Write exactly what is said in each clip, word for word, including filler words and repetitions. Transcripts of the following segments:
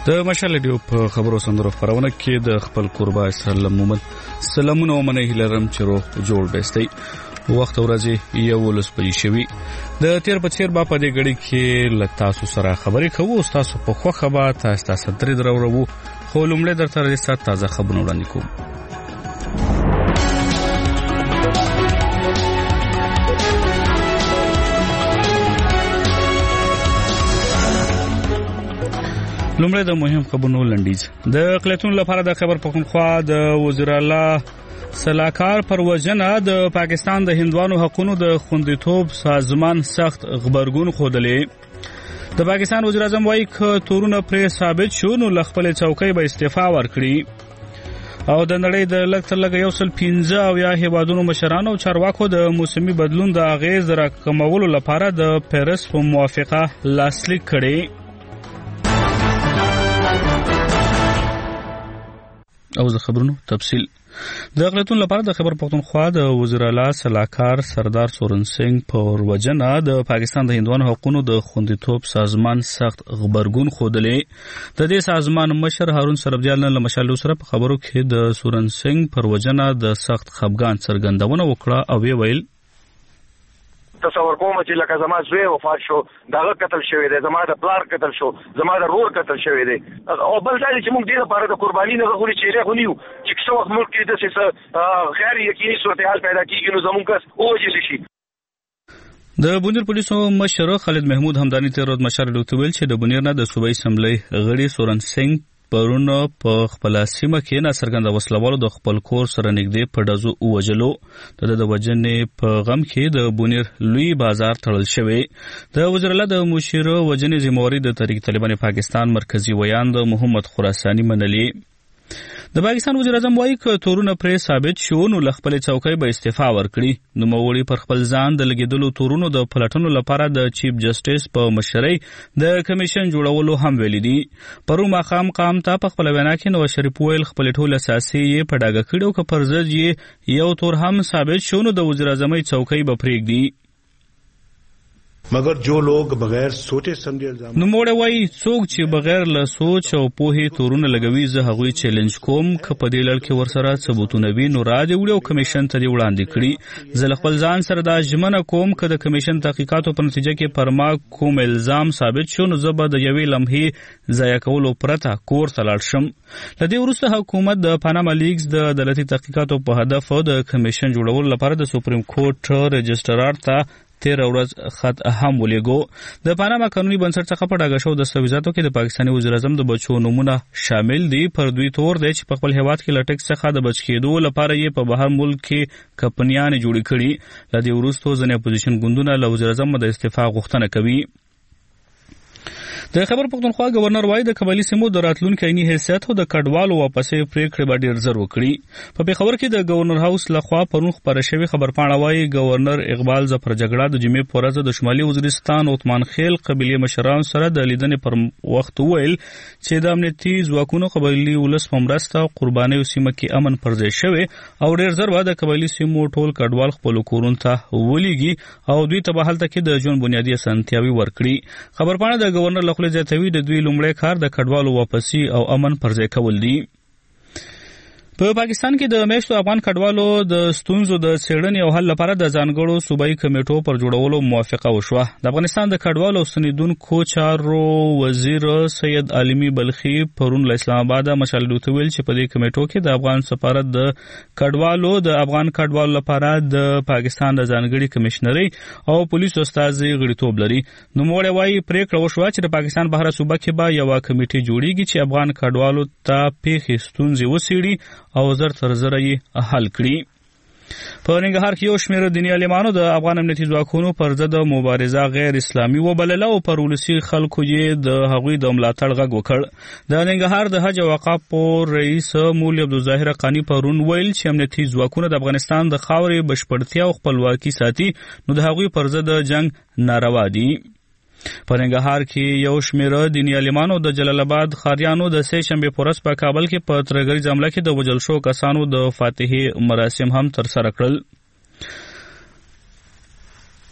د مشال ریډیو په خبرو سندرو خبرونه کې د خپل قربا اسرائیل مومن سلامونه ومنه هلرم چې روح جوړ بهستي وخت ورځي یو ولس پېښ شوی د تیر په تیر با په دې غړي کې لتا سو سره خبرې کوو تاسو په خو خبره تاسو تاسو درې درو خو لومړی درته رسات تازه خبرونه وړاندې کوم. لومړی د مهم خبرونو لنډیز. د اقلیتونو لپاره د خبر پښتونخوا د وزیر اعلی سلاکار پر وجنه د پاکستان د هندوانو حقوقو د خوندیتوب سازمان سخت خبرګون خوده. د پاکستان وزیر اعظم وايي ک تورونه پر ثابت شو نو لخپل چوکۍ به استعفا ورکړي. او د نړۍ د لږ تر لږه یو سل پنځه او یا هیوادونو مشرانو چارواکو د موسمي بدلون د اغیز راکمولو لپاره د پیرس په موافقه لاسلیک کړي. او د خبرونو تفصیل. د اقلیتونو لپاره د خبر پښتونخوا د وزیر اعلی سلاکار سردار سورن سنگ پر وجنه د پاکستان د هندوانو حقوقو د خوندیتوب سازمان سخت خبرګون خودلې. د دې سازمان مشر هارون سربجال له مشالو سره په خبرو کې د سورن سنگ پر وجنه د سخت خفګان څرګندونه وکړه او ویل تصور کوم چې لکه زما زوی وفات شو داغه قتل شوی دی زما د پلار قتل شو زما د رور قتل شوی دی او بل ځای چې موږ دې لپاره د قرباني نه غوړي چې غونیو چې څو وخت ملک کې د څه غیر یقیني صورتحال پیدا کیږي نو زموږ کس اوجه شي. د بونیر پولیسو مشر خالد محمود همدانی تیر ورځ مشر ډوکټویل چې د بونیر نه د صوبایي اسمبلی غړي سورن سنگ پرون په خپل سیمه کې نه سرګند وسلوالو د خپل کور سره نږدې په دزو وجلو. د د وجنې په غم کې د بونیر لوی بازار تړل شوی. د وزیر اعلی د مشیر وجنې ذمہواری د تحریک طالبان پاکستان مرکزی ویان د محمد خراسانی منلی. د پاکستان وزیر اعظم وايي ک تورونه پر ثابت شو نو لخپل چوکۍ به استعفا ورکړي. نو موري پر خپل ځان د لګیدلو تورونو د پلټنو لپاره د چیف جسټس په مشرۍ د کمیشن جوړولو هم ویلي دي. پرو مقام قام ته په خپل وینا کې نو شریف ویل خپل ټول اساسي یې په ډاګه کړو ک پرځ یې یو تور هم ثابت شو نو د وزیر اعظم چوکۍ به پرېږدي. مگر جو لوگ بغیر سوچے سمجھے الزام نو موړ وای څوک چې بغیر له سوچ او پوهې تورونه لګوي زه هغوی چیلنج کوم ک په دې لړ کې ورسره ثبوتونه وي نو را دي وړو کمیشن ته دی وړاندې کړي. زه خپل ځان سره دا ژمنه کوم ک د کمیشن تحقیقاتو په نتیجه کې پرما کوم الزام ثابت شو نو زه به د یوې لمحې ضایع کولو پرته کور ته لاړ شم. لدې وروسته حکومت د پاناما لیکس د عدالتي تحقیقاتو په هدف د کمیشن جوړولو لپاره د سپریم کورټ رجسټرار ته تیر ورځ خط اهم ولېګو. د پاناما قانوني بنسټ څخه په ډاګه شو د سویزاتو کې د پاکستاني وزیر اعظم د بچو نمونه شامل دي. پر دوی تور دی چې په خپل هیواد کې لټک څخه د بچ کېدو لپاره یې په بهر ملک کې کمپنیان جوړې کړي. لدې وروسته ځینې اپوزیشن ګوندونه له وزیر اعظم د استعفا غوښتنه کوي. د خبر پښتونخوا گورنر وايي د قبایلی سیمو د راتلونکي عیني حیثیت او د کډوالو واپسې پریکړې به ډیر زر وکړي. په پیښور کې د گورنر هاوس لخوا پرون خبره شوې خبرپاڼه وايي گورنر اقبال ظفر جګړه د جمعې په ورځ د شمالي وزیرستان عثمان خیل قبیله مشران سره د لیدنې پر وخت ویل چې د امنیتي ځواکونو قبایلی ولس په مرسته قربانیو سیمه کې امن پرځای شوی او ډیر زر به د قبایلی سیمو ټول کډوال خپل کورونو ته ولېږي او دوی ته به هلته کې د ژوند بنیادي اسانتیاوي ورکړي. خبرپاڼه د گورنر لخوا زیاتوي د دوی لومړی کار د کډوالو واپسی او امن پرځای کول دي. په پاکستان کې د میشتو افغان کډوالو د ستونزو د څېړنې او حل لپاره د ځانګړو صوبایي کمیټو پر جوړولو موافقه وشوه. د افغانستان د کډوالو او ستنېدونکو چارو وزیر سید عالمي بلخي پرون له اسلام آباد مشال ډوکټویل ویل چې په دې کمیټو کې د افغان سفارت د کډوالو د افغان کډوالو لپاره د پاکستان د ځانګړي کمشنري او پولیسو استازي غړیتوب لري. نو موږ وايي پریکړه وشوه چې د پاکستان بهر صوبه کې به یو کمیټه جوړیږي چې افغان کډوالو ته پیښې ستونزې وڅېړي او زر تر زر یې حل کړي. په ننګرهار کې یو شمېر دیني عالمانو د افغان امنیتي ځواکونو پر ضد مبارزه غیر اسلامي وبلله او پر ولسي خلکو یې د هغوی د ملاتړ غږ وکړ. د ننګرهار د حج او اوقافو رئیس مولوي عبدالظاهر قانی پرون ویل چې امنیتي ځواکونه د افغانستان د خاورې بشپړتیا او خپلواکي ساتي نو د هغوی پر ضد جنگ ناروا دي. په ننګرهار کې یو شمېر دیني عالمانو د جلال آباد ښاریانو د سه شنبې په ورځ په کابل کې په ترهګریز حمله کې د وژل شوو کسانو د فاتحې مراسم هم ترسره کړل.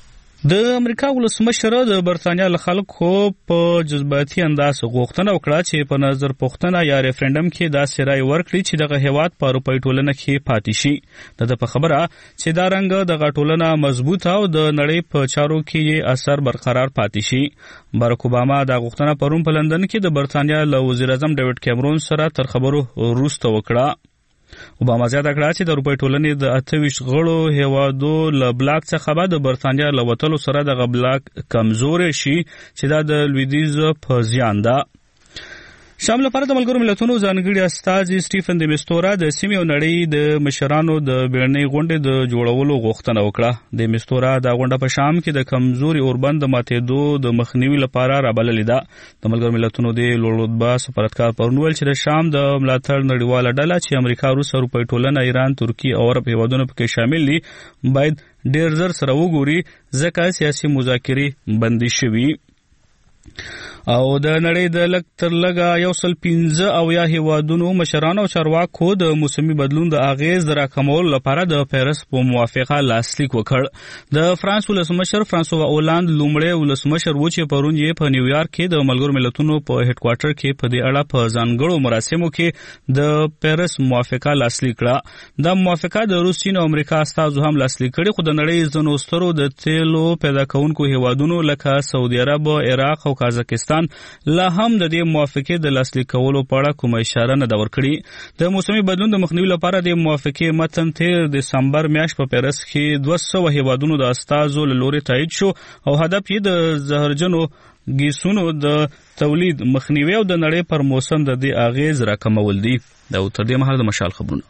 د امریکا ولسمشر د برتانیا له خلکو په جذباتي انداز غوښتنه وکړه چې په نظر پوښتنه یا ریفرندم کې داسې رای ورکړي چې دغه هیواد په اروپایي ټولنه کې پاتې شي. د په خبره چې دا رنګ دغه ټولنه مضبوطه او د نړۍ په چارو کې اثر برقرار پاتې شي. باراک اوباما دا غوښتنه پرون په لندن کې د برتانیا له وزیر اعظم ډیوډ کیمرون سره تر خبرو وروسته وکړه. اوباما زیاته کړه چې د اروپایي ټولنې د اته ویشت غړو هیوادو له بلاک څخه به د برتانیا له وتلو سره دغه بلاک کمزوری شي چې دا د لویدیځ په زیان ده. شام لپاره د ملګرو ملتونو ځانګړي استازي سټیفن د میستورا د سیمې او نړۍ د مشرانو د بیړنۍ غونډې د جوړولو غوښتنه وکړه. د میستورا دا غونډه په شام کې د کمزوري اوربند د ماتېدو د مخنیوي لپاره رابللې ده. د ملګرو ملتونو د لوړرتبه سفارتکار پرون ویل چې د شام د ملاتړ نړیواله ډله چې امریکا، روس، اروپایي ټولنه، ایران، ترکیه او عرب هیوادونه پکې شامل دي باید ډېر ژر سره وګوري ځکه سیاسي مذاکرې بندي شوي. او د نړۍ د لږ تر لږه یو سل پنځه اویا هیوادونو مشرانو او چارواکو د موسمي بدلون د اغیز راکمولو لپاره د پیرس په موافقه لاسلیک وکړ. د فرانس ولسمشر فرانسوا اولاند لومړی ولسمشر و چې پرون یې په نیویارک کې د ملګرو ملتونو په هډ کوارټر کې په دې اړه په ځانګړو مراسمو کې د پیرس موافقه لاسلیک کړه. دا موافقه د روس، چین او امریکا استازو هم لاسلیک کړي، خو د نړۍ ځینو سترو د تیلو پیدا کوونکو هیوادونو لکه سعودي عرب، عراق او قازقستان لا هم د دې موافقې د لاسلیک کولو په اړه کومه اشاره نه ده ورکړې. د موسمي بدلون د مخنیوي لپاره د موافقې متن تیر دسمبر میاشت په پیرس کې دوه سوه هیوادونو د استازو له لوري تایید شو او هدف یې د زهرجنو ګیسونو د تولید مخنیوي او د نړۍ پر موسم د دې اغیز راکمول دي. دا تر دې مهاله د مشال خبرونه.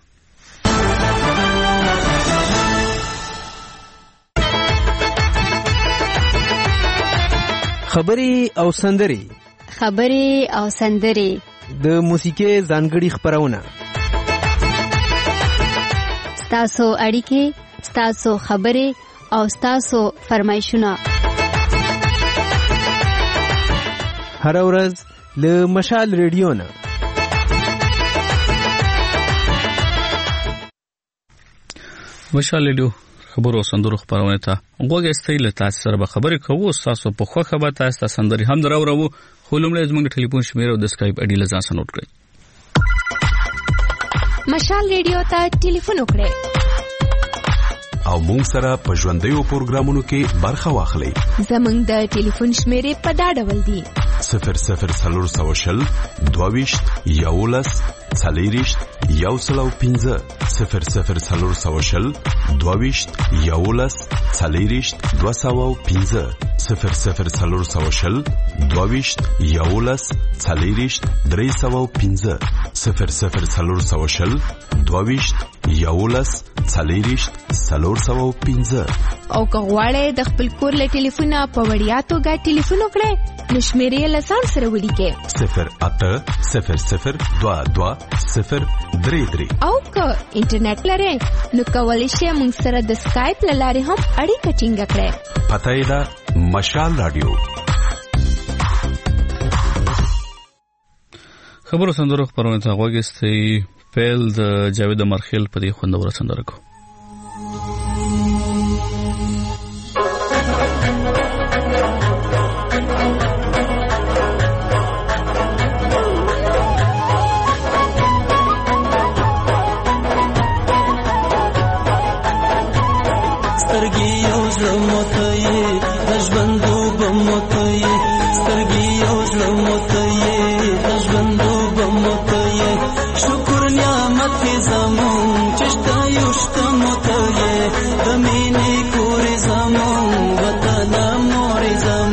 خبري او سندري خبري او سندري د موسیقي ځانګړي خبرونه ستاسو اړیکې، ستاسو خبري او ستاسو فرمایشونه هر ورځ له مشال ریډیو نه. مشال ریډیو خبرو او سندرو خبرونه ته غوږ استئ له تاسو سره به خبرې کوو. تاسو په خوښه به تاسو سندري هم دراوړو. خو لومړی زموږ ټلیفون شمیره او د اسکایپ اډي له ځان سره نوٹ کړئ. مشال ریډیو ته ټلیفون وکړئ او مونږ سره په ژوندیو پروګرامونو کې برخه واخلئ. زموږ د ټلیفون شمیرې په دا ډول دي: صفر صفر څلور سوه شل دوه ویشت یولس څلېرویشت یو سل او پنځه صفر صفر څلور سوه شل دوه ویشت یولس څلېرویشت دوه سوه او پنځه صفر صفر څلور سوه شل دوه ویشت یولس څلېرویشت درې سوه او پنځه صفر صفر څلور سوه شل دوه ویشت یولس څلېرویشت څلور سوه او پنځه. او که غواړئ د خپل کور له ټلیفونه په وړیا توګه ټلیفون وکړئ نو شمیرې له ځان سره ولیکئ: صفر اته صفر صفر دوه دوه صفر درې درې. او که انټرنیټ لرئ نو کولی شئ موږ سره د سکایپ له لارې هم اړیکه ټینګه کړئ. پته یې ده مشال رادیو. خبرو سندرو خبرونه ته غوږ استئ. پیل د جاوید مرخیل په دې خوندوره سندره کو. زمون وطن مور زمون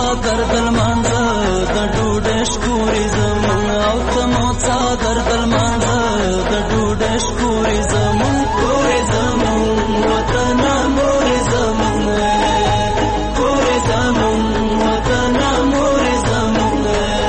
څادر دلمانځه د ډوډۍ شکورې زمون او ته مو څادر دلمانځه د ډوډۍ شکورې زمون کورې زمون وطن مورې زمون کورې زمون وطن مورې زمون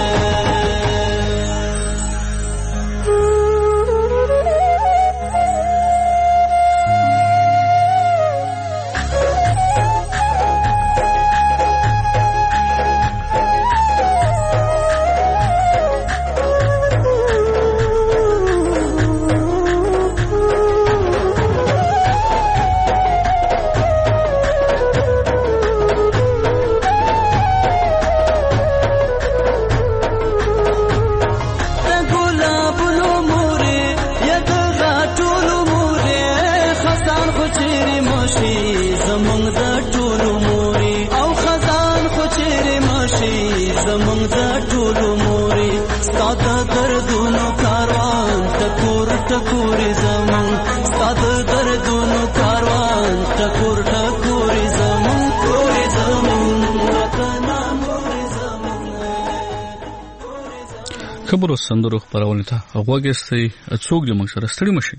ټکورې زمون ستاد دردونو کاروان ټکور ټکورې زمون کورې زمون وطن مورې زمون. خبرو سندرو خبرونه ته غوږستئ څوک دې موږ سره ستړي مشي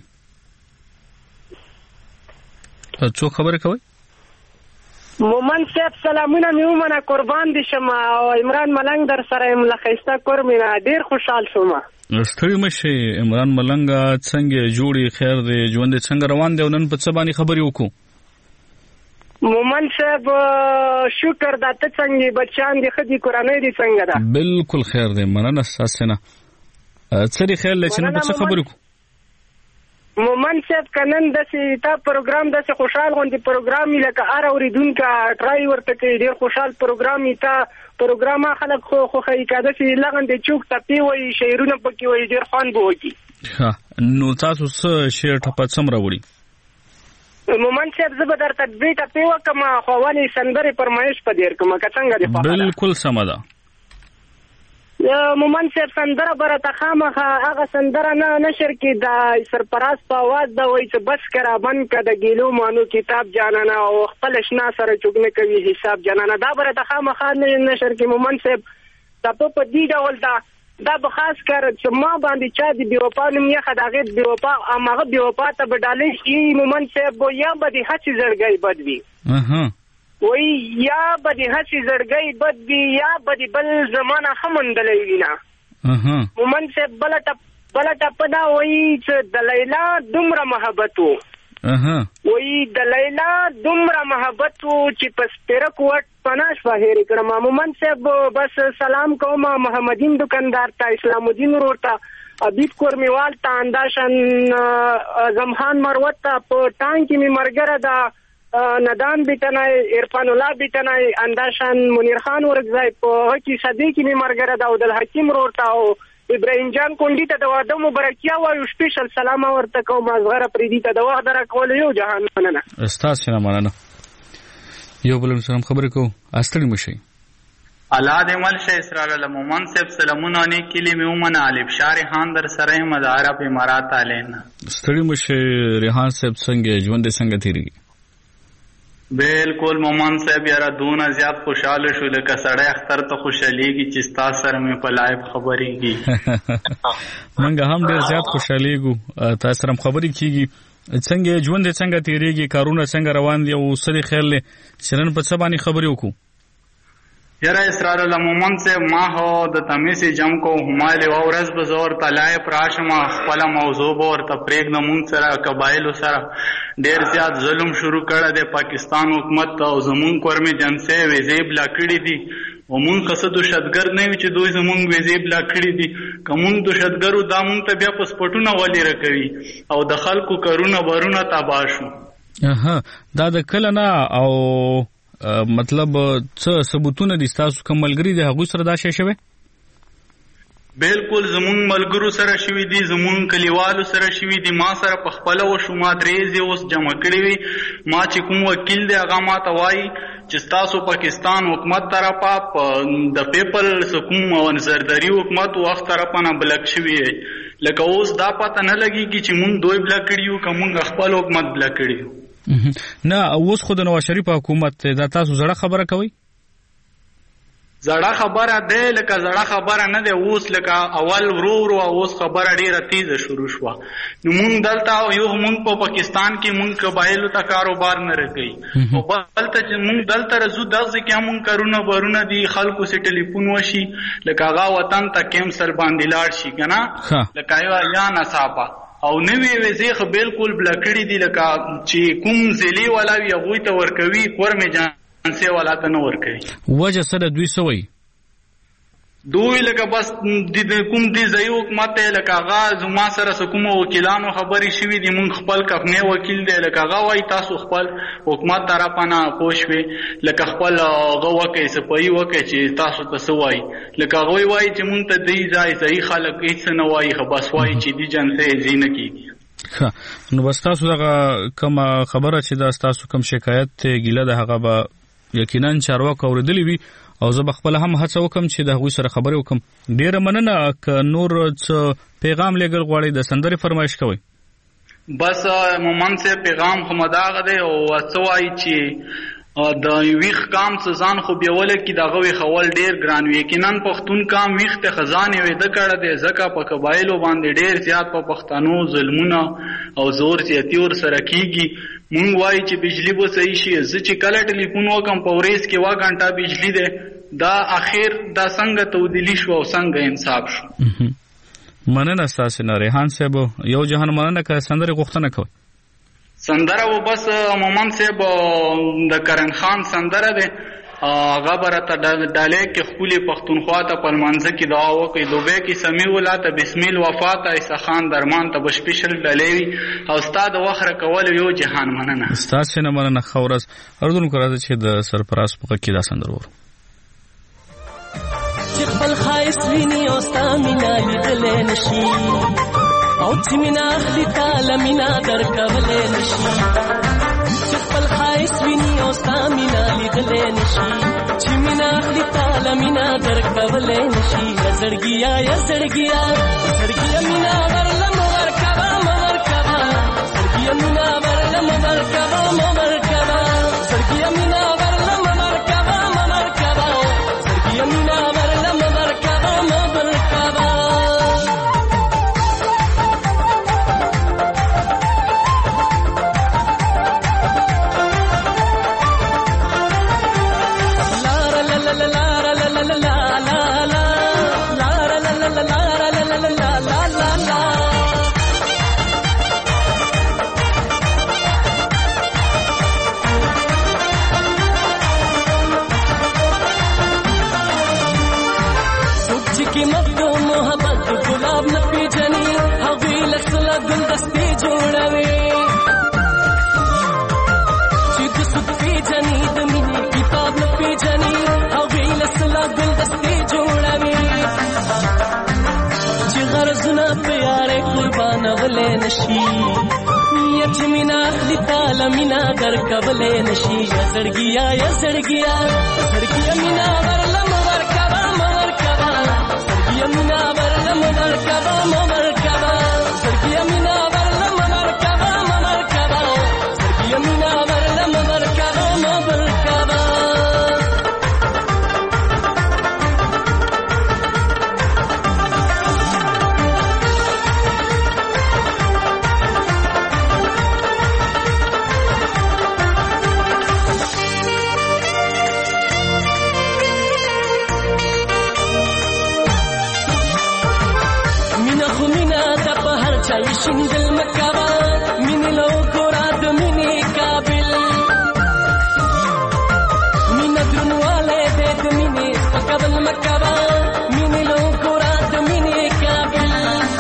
څوک خبره کوي؟ مومن صاحب سلامونه میومنه قربان دي شم او عمران ملنګ در سره ملخصه کور مینا ډیر خوشحال شوم. ستړي مشي عمران ملنګ څنګه جوړي خیر دی ژوند څنګه روان دی نن په څه باندې خبرې وکړو؟ مومن صاحب شکر دا ته څنګه بچان دي خدي قرانه دي څنګه ده؟ بالکل خیر دی مننه ساسنه څری خیر لچنه په څه خبرې وکړو؟ مومن صاحب کنن دسي تا پروګرام دسي خوشحال غوندي پروګرام لکه ار اوریدونکو ټرای ورته کوي ډیر خوشحال پروګرام تا پروګرام خلک خو خو خی کاده سي لغن د چوک ټپی وای شعرونه پکې وای ډیر خوان بوږي. ها نو تاسو څه شعر ټپه څم راوړي؟ مومن صاحب زه به درته دې ټپی وکم خو ولې سندره پرمایش پدیر کوم که څنګه دی په بالکل سم ده. مومن صاحب سندره برته خامخه هغه سندره نه نشر کې د سرپرست په आवाज دا وای چې بس کرا بند ک د ګیلو مانو کتاب جانانا او خپل شنا سره چوغنه کوي حساب جانانا دا برته خامخه نه نشر کې مومن صاحب تاسو په دې ډول دا دا به خاص کر چې ما باندې چا دی بیوپا نوم یې خداغه بیوپا امغه بیوپا ته بدالې شي مومن صاحب یا به د هڅې زړګي بدوي اها وای یا به د هڅې زړګي بدوي یا به د بل زمانہ همندلې وینا اها مومن صاحب بلټ بلټ پدا وای چې د لیلا دومره محبت وو اها وای د لیلا دومره محبت وو چې پس پیرک وټ پناش فهیر کړم مومن صاحب بس سلام کوم محمدین دکاندار ته اسلام الدین ورته ابيب کورمیوال ته انداشن زمخان مروت ته په ټانکی می مرګره دا ندان بیتنای عرفان الله بیتنای انداشن منیر خان ورغځای په کی صدیقی می مرګره دا عبد الحکیم ورته او ابراهیم جان کونډی ته د واده مبارکیا وایو سپیشل سلام ورته کوم ازغره پریدي ته د وخت درکول یو جهان مننه استاد شنه مننه یو بل سلام خبرې کو استړي مشي الله دې مل شه اسرائیل مومن صاحب سلامونه نه کلی میومنه علي بشار خان در سره مدار په امارات الینا استړي مشي ریحان صاحب څنګه ژوند څنګه تیریږي؟ بالکل مومن صاحب یاره دونه زیات خوشاله شو لکه سړی اختر ته خوشاليږي چې تاسو سره مې په لایو خبرېږي. منګه هم ډیر زیات خوشاليږو تاسو سره خبرې کیږي. څنګه ژوند څنګه تیریږي کارونه څنګه روان دي او سړي خیر له شرن په څه باندې خبرې وکړو؟ یاره اسرائیل مومن صاحب ما هو د تمیسي جم کو هماله او ورځ به زور طلای پراشم خپل موضوع اور تفریق د مون سره قبایل سره ډیر زیات ظلم شروع کړه د پاکستان حکومت او زمون کورمه جنسه وزیب لا کړی دي ومون قصد شتګر نه وي چې دوی زمون وزیب لا کړی دي کومون د شتګرو د مون ته بیا پاسپورتونه ولې راکوي او د خلکو کارونه ورونه تباشو. اها دا د کله نه او مطلب څه ثبوتونه دي تاسو کوم ملګری دي هغه سره دا شې شوی؟ بالکل زمون ملګرو سره شوی دي زمون کلیوالو سره شوی دي ما سره په خپل او شما درېزي اوس جمع کړی وي ما چې کوم وکیل دی هغه ما ته وایي چې تاسو پاکستان حکومت طرفه د پیپل حکومت او زرداری حکومت وخت طرفه نه بلک شوی لکه اوس دا پته نه لګیږي چې مونږ دوی بلک کړیو کوم خپل حکومت بلک کړیو نه اوس خو د نواز شریف حکومت دا تاسو زړه خبره کوي؟ زړه خبره ده لکه زړه خبره نه ده، اوس لکه اول ورو ورو اوس خبره ډیره تیزه شروع شوه. نو مونږ دلته یو مونږ په پاکستان کې مونږ قبایلو ته کاروبار نه رکوي، او بلته چې مونږ دلته رزو دغه کې مونږ کارونه بارونه دي، خلکو سي ټلیفون وشي لکه هغه وطن ته کیمسر باندې لاړ شي کنه، لکه یو یا نصابه او نوې وزې خو بالکل بلکړی دي، لکه چې کوم ځلی ولا وي هغه ته ورکوي کورمه جان انسه والا ته نه ورکوي. وجه سره دوی سوي دوی لکه بس د کوم دی ځای حکومت لکه هغه زما سره کوم وکیلانو خبرې شوې دي، مونږ خپل کفنه وکیل دی لکه هغه وای تاسو خپل حکومت طرفانه پوښوي لکه خپل هغه وکي سپي وکي چې تاسو ته سوای لکه هغه وای چې مونږ ته دی ځای ځای خلک هیڅ نه وای، خو بس وای چې دی جنسه زینه کیږي. نو بس تاسو دغه کوم خبره چې دا تاسو کوم شکایت ګیله ده هغه به یقینا چارواکو اوریدلی وي، او زه به خپل هم هڅه وکم چې د هغوی سره خبرې وکم. ډیره مننه. که نور څه پیغام لېږل غواړئ د سندرې فرمایش کوئ؟ بس مومن سے پیغام خو مداغه دی او څه وایي چې د ویخ کام ځان خو بیول کی دغه وی خول ډیر ګران وی، یقینا پښتون کام ویخ ته خزانه وې د کړه د زکه په قبایلو باندې ډیر زیات په پښتنو ظلمونه او زور زیاتی ور سره کیږي. مونږ وایي چې بجلی به صحیح شي، زه چې کله ټلیفون وکم په ورځ کې وا غنټه بجلی ده، دا اخر دا څنګه تبدیلی شو او څنګه انصاف شو. مننه تاسو نه ریحان صاحب، یو جهان مننه که سندره غوښتنه کوي. سندره و بس مومن صاحب د کرن خان سندره ده، هغه برته ډالې کې خپل پښتونخوا ته پرمانځه کې دعا وکړي، دوبه کې سمي ولاته بسم الله وفات ایسا خان درمان ته بشپشل ډالې او استاد وخره کول یو جهان مننه. استاد څنګه مننه خورز اردن کړه چې د سرپراز په کې دا سندره ور چې خپل خایس ویني او ستا مینا لیدلې نشي، او چې مینا اخلي تعالی مینا درکولې نشي، چې خپل خایس ویني او ستا مینا لیدلې نشي، چې مینا اخلي تعالی مینا درکولې نشي. زړګیا یا زړګیا زړګیا مینا ورلم ورکبا ورکبا، زړګیا مینا ورلم ورکبا ورکبا، زړګیا مینا ورلم ورکبا ورکبا، زړګیا مینا ورلم ورکبا ورکبا. نشي یتیمینا اخلی تعالی مینا در قبلې نشي. زړګیا یا زړګیا زړګیا مینا ورلم ورکبا ورکبا، زړګیا مینا ورلم ورکبا ورکبا، زړګیا مینا ورلم ورکبا ورکبا، زړګیا مینا ورلم ورکبا ورکبا. شندل مکوا مینه لو ګوراد مینه قابل مینه درنواله دې مینه قابل مکوا مینه لو ګوراد مینه قابل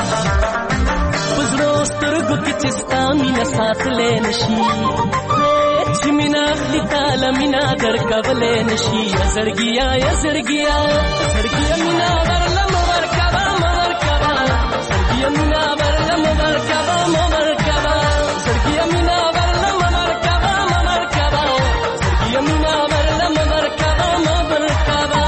پزرو سترګو کې چستا مینه ساتلې نشي، چې مینه خلی تعالی مینه در قبلې نشي. زړګیا یا زړګیا زړګیا مینه ورلم ورکبا ورکبا، زړګیا مینه ورلم ورکبا ورکبا، زړګیا مینه ورلم ورکبا ورکبا، زړګیا مینه ورلم ورکبا ورکبا.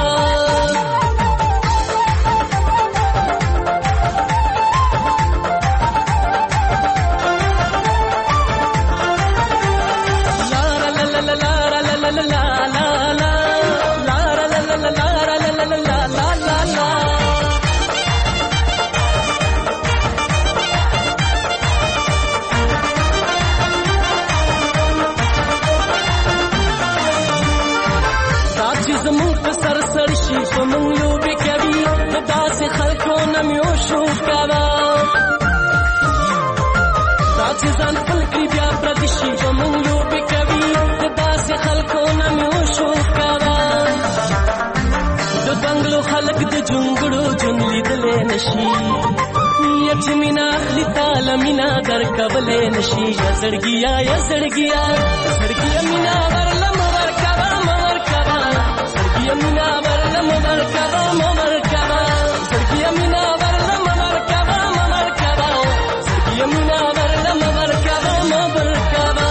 La la la la la la la la la la la la la la la la la زمون په سر سر شي په مونږ لوبې کوي د داسې خلکو نه مې وشو کوه داسې ځان خپل کړي بیا پردي شي په مونږ لوبې کوي د داسې خلکو نه مې وشو کوه د بنګلو خلک د جونګړو ژوند لیدلی نشي چې مینا اخلي تاله مینا درکولی نشي یا زړګیا یا زړګیا زړګیا مینا ورله مه ورکوه مه ورکوه زړګیا مینا ورله مه ورکوه مه ورکوه زړګیا مینا ورله مه ورکوه مه ورکوه زړګیا مینا ورله مه ورکوه مه ورکوه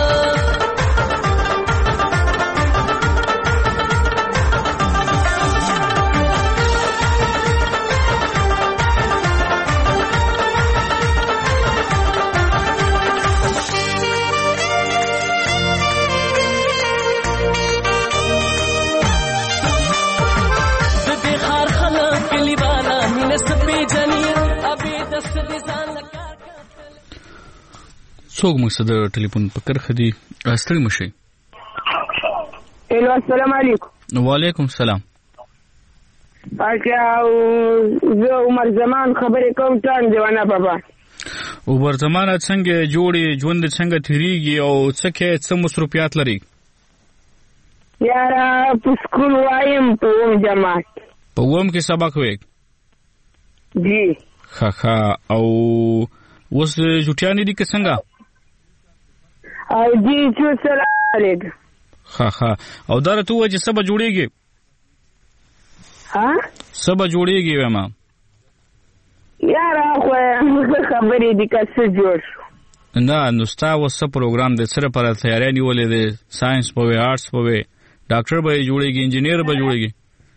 څوک موږ سره د ټلیفون په کرخه دي ستړي مشي الو السلام علیکم وعلیکم السلام اچھا زه عمر زمان خبرې کوم ټان دیوانه بابا عمر زمان څنګه جوړي ژوند څنګه تیریږي او څه کې څه مصروفیات لري یاره په سکول وایم په اوم جماعت په اوم کې سبق وې جی ها ها او اوس جوټیانې دي که څنګه او جی چې سره لګ ها ها او دا ته و چې سبا جوړيږي ها سبا جوړيږي وما یاره خو خبرې دي که څه جوړ شو نه نو ستا وسه پروګرام د سره پر تیاری نیولې د ساينس په وې آرټس په وې ډاکټر به جوړيږي انجینیر به جوړيږي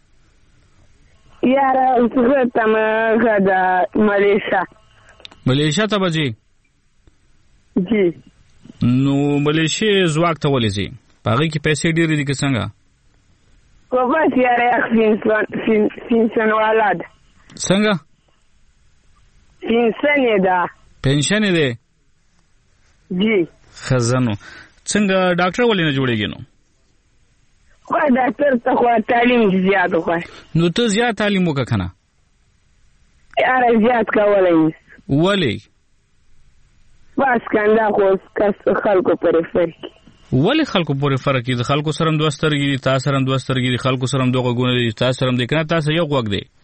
یاره څه تم غدا ملیشا ملیشا ته بځي جی نو ملیشیا زواک ته ولې پاغي کې پیسې ډېرې دي که څنګه کو بس یاره فینسن فینسن ولاد څنګه فینسن دا پنشن دی جی خزانو څنګه ډاکټر ولې نه جوړیږي نو خو ډاکټر ته خو تعلیم زیات خو نو ته زیات تعلیم وکړه کنه یاره زیات کولای ولی بس کنده خو کس خلکو پرې فرق ولی خلکو پرې فرق دي خلکو سره هم دوه سترګې دي تاسو سره هم دوه سترګې دي خلکو سره هم دوه غوږونه دي تاسو سره هم دي کنه تاسو یو غوږ دی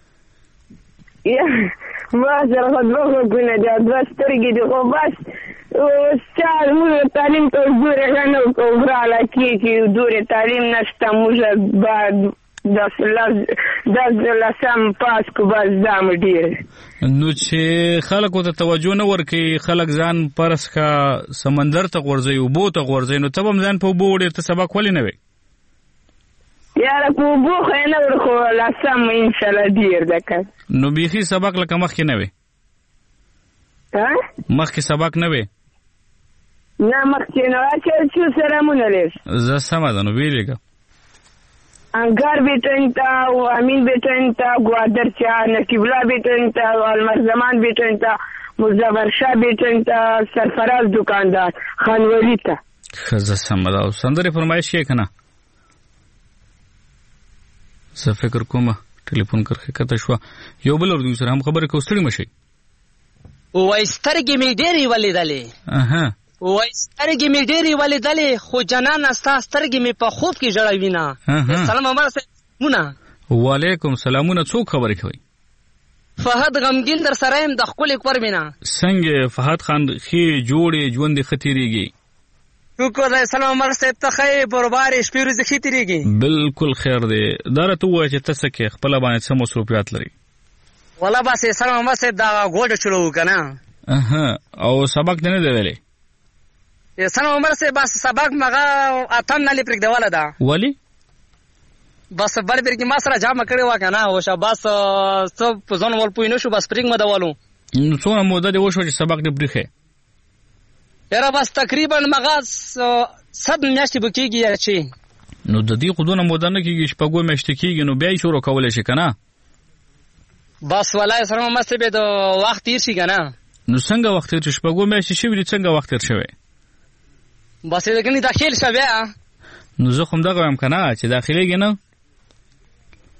ما سره خو دوه غوږونه دي دوه سترګې دي خو بس چار موږ تعلیم ته دوره غنو کوغراله کیږي دوره تعلیم نشته موږ بعد د لز د لسم پاس کو بس دام ډیر نو چې خلکو ته توجه نه ورکي خلک ځان پرس کا سمندر ته ورځي او بو ته ورځي نو تبم ځان په بو ډیر ته سبق ولې نه وي یاره په بو خو نه ورخو لسم ان شاء الله ډیر دکه نو بيخي سبق لکه مخ کې نه وي ها مخ کې سبق نه وي نه مخ کې نه چې سره مونږ لري زه سم ده نو ویلګه انگار بیٹنتا امین بیٹنتا گوادر چا نقیب الله بیٹنتا المر زمان بیٹنتا مزور شاه بیٹنتا سرفراز دکاندار خانولی تا خزه سمدا سندره فرمایش کې کنه زه فکر کوم ټلیفون کرخه کته شو یو بل ورته سره هم خبره کوستړی مشي وای سترګې می ډېری ولیدلې اها وای سترګې می ډېری ولیدلې خو جنان استا سترګې می په خوب کې جړوي نه سلام علیکم مونږ وعلیکم السلامونه څوک خبرې کوي فهد غمگین در سره يم د خپل کور مینا څنګه فهد خان خي جوړې ژوند خطرېږي شکر دی سلام مرسته ته خې برابر شپې ورځې خطرېږي بالکل خیر دی درته وای چې تاسو کې خپل باندې څه مصروفیات لري ولا بس سلام مرسته دا ګوډ چلو کنه اها او سبق نه دی ویلې سلام مرسته بس سبق مغه اتن نه لپاره دیواله دا ولی بس بل بیر کې ما سره جامه کړې و کنه او شاباس څو ځون ول پوینو شو بس پرنګ مدوالو نو څو موده دی وشو چې سبق دې پرخه یاره بس تقریبا مغاز سب میاشتې بکیږي یا چی نو د دې خودونه موده نه کیږي شپږو میاشتې کیږي نو بیا یې شروع کولای شي کنه بس ولای سره مسته به د وخت تیر شي کنه نو څنګه وخت تیر شپږو میاشتې شي وی څنګه وخت تیر شوی بس دغه نه داخل شوی نو زه کوم دغه هم کنه چې داخليږي نه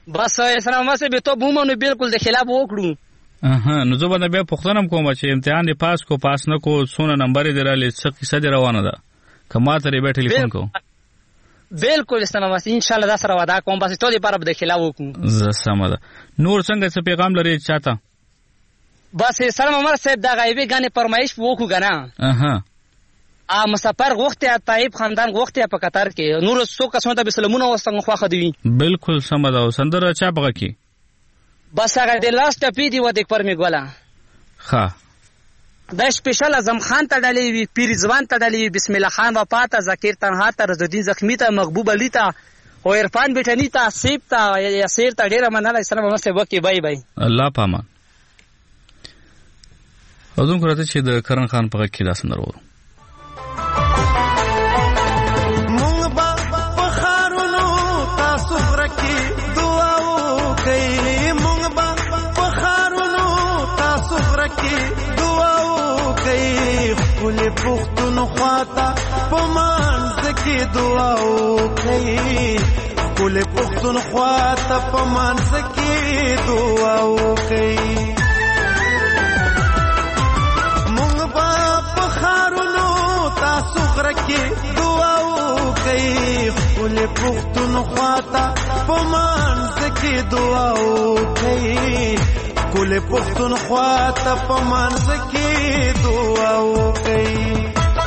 بس اسلام آباد به تو بومونو بالکل د خلاف وکړو. اها نو زه به بیا پوښتنه کوم چې امتحان دې پاس کو پاس نه کو څونه نمبر دې را لې څه قصه دې روانه ده کما ته به ټلیفون کو. بالکل اسلام آباد ان شاء الله دا سره وعده کوم بس ته دې پر د خلاف وکړو. زه سم ده. نور څنګه څه پیغام لري چاته؟ بس سلام عمر صاحب دا غیبی غانې فرمایش وکړو غنا. اها ا مسافر غوښته طيب خاندان غوښته په قطر کې نور څو کسانو ته به سلامونه وستنګ خواخه دی. بالکل سم ده. سندره چا بغه کی بس هغه د لاست پی دی و د پر می ګولا. ها دا سپیشل اعظم خان ته ډالې وی پیرزوان ته ډالې بسم الله خان وفات ذکر تنها ته رضدین زخمی ته محبوب علی ته او عرفان بیٹنی ته سیب ته یاسیر ته ډیره مننه. اسلام آباد صاحب وکي بای بای. الله پامان. اذن کوته چې د کرن خان په کې دا سندره وره مونږ با په خارونو تاسو ورکی دعا وکي. مونږ با په خارونو تاسو ورکی دعا وکي. خپل پښتونخوا ته په مانځ کې دعا وکي. خپل پښتونخوا ته په مانځ کې دعا وکي. تاسو غرکی دعا وکي. خپل پښتونخوا ته په مانځ کې دعا وکي. خپل پښتونخوا ته په مانځ کې دعا وکي.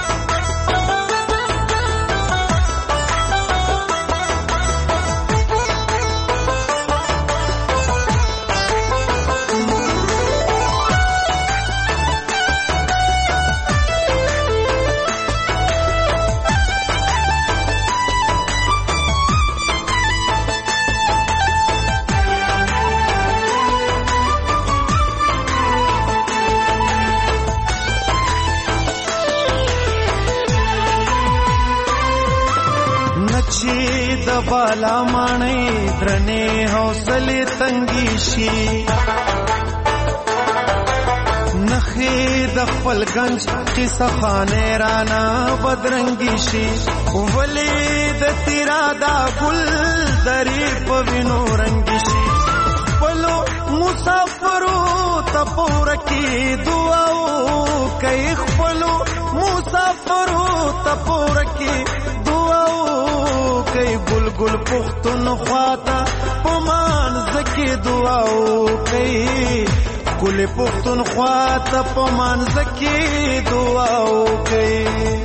بالا ماڼۍ درنې حوصلې تنګي شي. نخې د خپل گنج قصه خانه رانا بدرنګي شي. ولې د تیرا دا ګل درې په وینو رنګي شي. خپلو مسافرو ته پوره کې دعا وکي. خپلو مسافرو ته پوره کې دعا وکي. بلبل پښتونخوا ته په مانځ کې دعا وکي. ګل پښتونخوا ته په مانځ کې دعا وکي.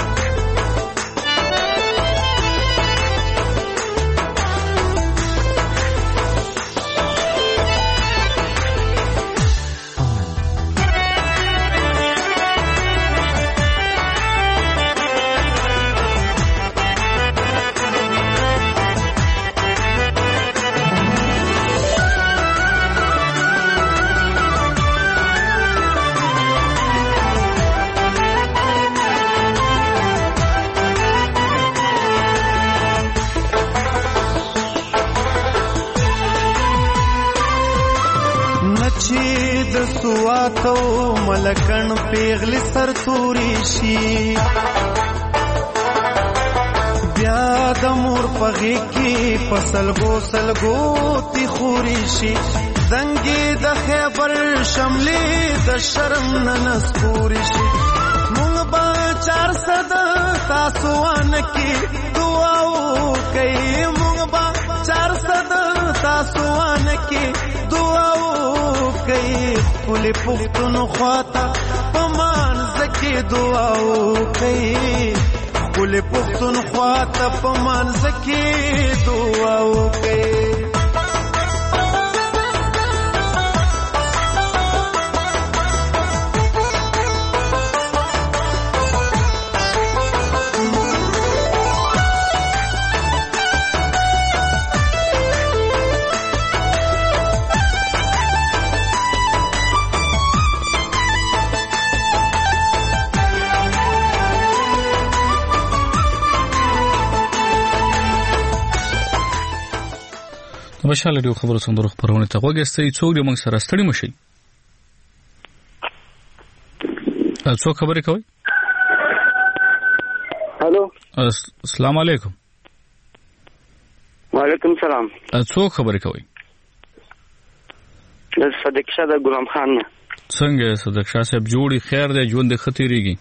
سواتو ملکن پیغلی سر توری شي. بیا د مور پغی کی پسلگو سلگو تی خوری شي. زنگی د خیبر شملی د شرم ننس پوری شي. مونږ با چار صد تاسوان کی دعا وکي. مونږ با چار صد تاسوان کی دعا وکي. خپل پښتونخوا ته په مانځ کې دعا وکي. خپل پښتونخوا ته په مانځ کې دعا وکي. بشاله دیو خبرو سندرو خبرونه ته وګورئ. څوک دې موږ سره ستړي مشي. څوک خبرې کوي؟ هالو السلام علیکم. وعلیکم سلام. څوک خبرې کوي؟ صدیق شاه د غلام خان. څنګه صدیق شاه صاحب جوړی خیر دی ژوند ښه تیریږي؟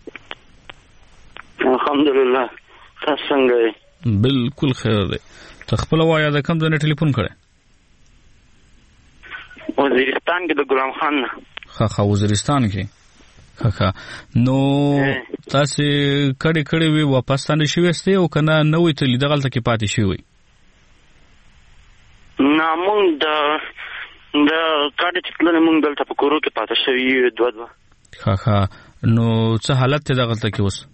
الحمدلله. تاسو څنګه یې؟ بالکل خیر دی. ته خپل وایا د کوم ځای نه ټلیفون کړی؟ وزیرستان کې د غلام خان نه. ښه ښه وزیرستان کې. ښه ښه نو تاسې کډې کړې وې واپس ستانه شوې استې او که نه نوې تللي دغلته کې پاتې شوې؟ نه مونږ د د کډې چې تللې مونږ دلته په کورو کې پاتې شوي یو دوه دوه. ښه ښه نو څه حالت دی دغلته کې اوس؟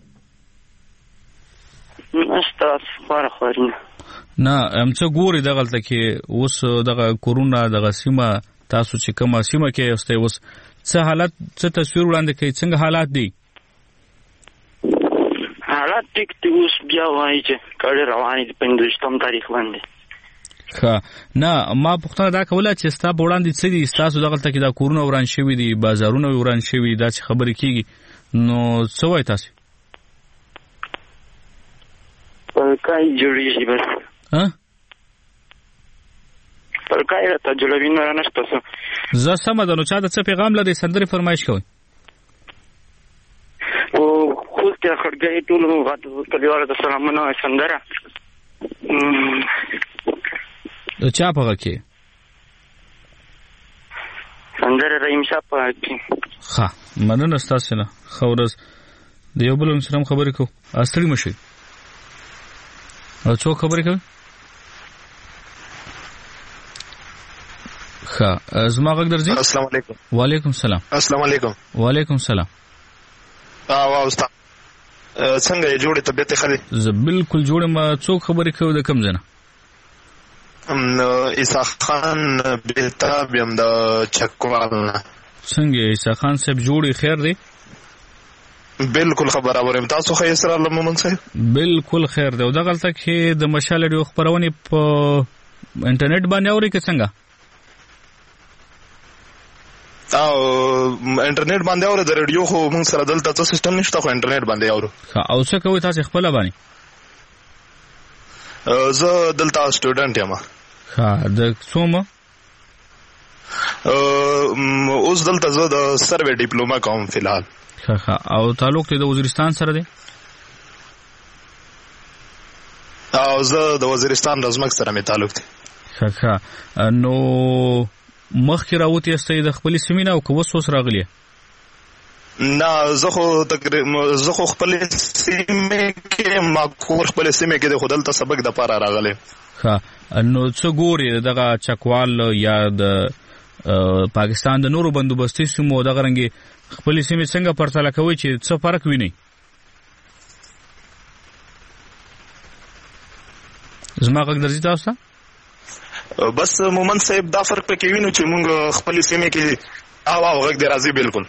نشته خواره خواري نه. نه هم څه ګورې دغلته کې اوس دغه کورونه دغه سیمه تاسو چې کومه سیمه کې یاستئ اوس څه حالت څه تصویر وړاندې کوي څنګه حالات دي؟ حالات ټیک دي اوس بیا وایي چې کډې روانې دي پنځویشتم تاریخ باندې. ښه نه ما پوښتنه دا کوله چې ستا په وړاندې څه دي ستاسو دغلته کې دا کورونه وران شوي دي بازارونه وران شوي داسې خبرې کېږي نو څه وایي تاسې؟ پړکای جوړېږي بس. ها پړکای راته جوړوي نور نشته څه. زه سمه ده نو چا ته څه پیغام لرئ سندرې فرمایش کوئ؟ او خوست کې خړګۍ ټولو کلیوالو ته سلامونه سندره د چا په غږ کې؟ سندره رحیم شاه په غږ کې. ښه مننه ستاسې نه ښه ورځ. د یو بل سره هم خبرې کوو ستړي مه شئ. او څوک خبرې کوي؟ ښه زما غږ درځي؟ السلام علیکم. وعلیکم السلام. السلام علیکم. وعلیکم السلام. اه استاد څنګه یې جوړې طبیعت ښه دی؟ زه بالکل جوړ یم. څوک خبرې کوي د کوم ځای نه؟ عیسی خان بهتاب یم د چکوال نه. څنګه عیسی خان صاحب جوړې خیر دی؟ بالکل خبره ورم. تاسو خو اسرار لمن صاحب؟ بالکل خیر دی. او دغلته کې د مشال ډیو خبرونه په انټرنیټ باندې اوري که څنګه؟ او انټرنیټ باندې اوري د ریډیو خو موږ سره دلته څه سیستم نشته خو انټرنیټ باندې اورو. او څه کوي تاسو خپل باندې؟ زه دلته سټوډنټ یم. ها د څومره؟ اوس دلته زه د سروې ډیپلوما کوم فلحال. ښه ښه او تعلق دې د وزیرستان سره دی؟ او زه د وزیرستان رزمک سره مې تعلق دی. ښه ښه نو مخکې راوتې یاستئ د خپلې سیمې نه او که اوس اوس راغلې؟ نه زه خو تقریبا زه خو خپلې سیمې کې ما کور خپلې سیمې کې د خو دلته سبق دپاره راغلی. ښه نو څه ګورې دغه چکوال یا د پاکستان د نورو بندوبستي سیمو دغه رنګې خپلې سیمې څنګه پرتله کوئ چې څه فرق وینئ؟ زما غږ درځي تاسو ته؟ بس مومن صاحب دا فرق پکې وینو چې موږ خپلې سیمې کې او او غږ دی راځي. بالکل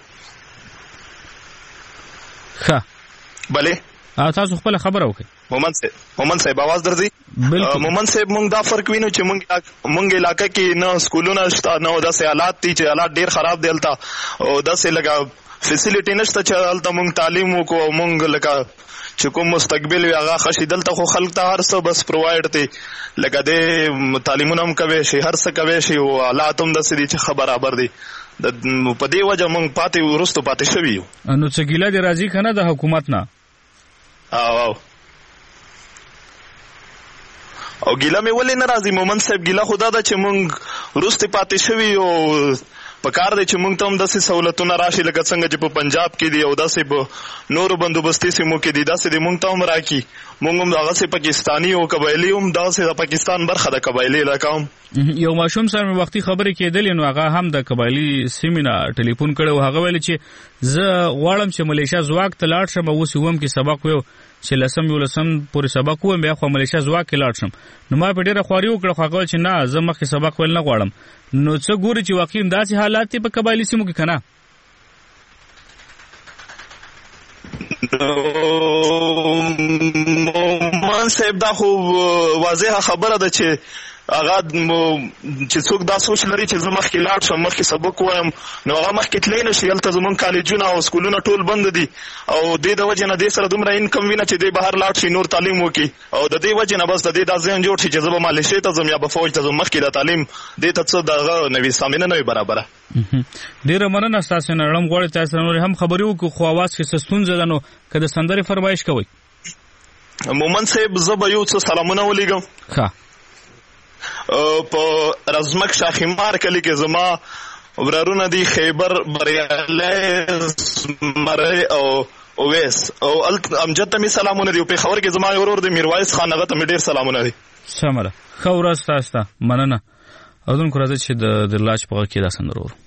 ښه بلې تاسو خپل خبره وکړئ. مومن صاحب مومن صاحب आवाज درځي؟ بالکل مومن صاحب موږ دا فرق وینو چې موږ موږ علاقې کې نه سکولونه شته نه داسې حالات دي چې حالات ډېر خراب دي هلته او داسې لکه فیسیلیټي نشته چې هلته موږ تعلیم وکړو او موږ لکه چې کوم مستقبل وي هغه ښه شي. دلته خو خلک ته هر څه بس پرووایډ دی لکه دی تعلیمونه هم کوی شي هر څه کوی شي او حالات هم داسې دي چې ښه برابر دي. په دې وجه موږ پاتې وروستو پاتې شوي یو. نو څه ګیله دې راځي که نه د حکومت نه؟ او او او ګیله مې ولې نه راځي مومن صاحب؟ ګیله خو دا ده چې موږ وروسته پاتې شوي او په کار دی چې موږ ته هم داسې سهولتونه راشي لکه څنګه چې په پنجاب کې دي او داسې په نورو بندوبستي سیمو کې دي داسې دي موږ ته هم راکړي. موږ هم دغسې پاکستاني او قبایلي هم دغسې د پاکستان برخه د قبایلي علاقه هم. یو ماشوم سره مې وختي خبرې کېدلې نو هغه هم د قبایلي سیمې نه ټلیفون کړی و. هغه ویلي چې زه غواړم چې ملیشیا ځواک ته لاړ شم او اوس یې وم کې سبق ویو چې لسم یولسم پورې سبق ووایم بیا خو ملیشیا ځواک کې لاړ شم. نو ما په ډېره خواري وکړه خو هغه ویل چې نه زه مخکې سبق ویل نه غواړم. نو څه ګوري چې واقعي داسې حالات دي په قبایلي سیمو کې که نه؟ مومن صاحب دا خو واضحه خبره ده چې هغه چې څوک دا سوچ لري چې زه مخکې لاړ شم مخکې سبق وایم نو هغه مخکې تللی نه شي. هلته زمونږ کالجونه او سکولونه ټول بند دي او دې د وجې نه دې سره دومره انکم وي نه چې دی بهر لاړ شي نور تعلیم وکړي او د دې وجې نه بس د دې دا ذهن جوړ شي چې زه به مالېشې ته ځم یا به فوج ته ځم مخکې د تعلیم دې ته څه دغه نوي سامنه نه وي برابره. ډېره مننه ستاسو نه اړم غواړي تاسو نور هم خبرې وکړو خو اواز کې څه ستونزه ده نو که د سندرې فرمایش کوئ. مومن صاحب زه به یو څه سلامونه ولیږم. ښه په رزمک شاخمار کلي کې زما ورارونه دي خیبر بریالی زمری او اویس او امجد ته مې سلامونه دي او پېښور کې زما یو ورور دی میروایس خان هغه ته مې ډېر سلامونه دي. سمه ده ښه ورځ ستاسو ته مننه. اردوونکو راځئ چې د درلاج په غږ کې دا سندره ورو.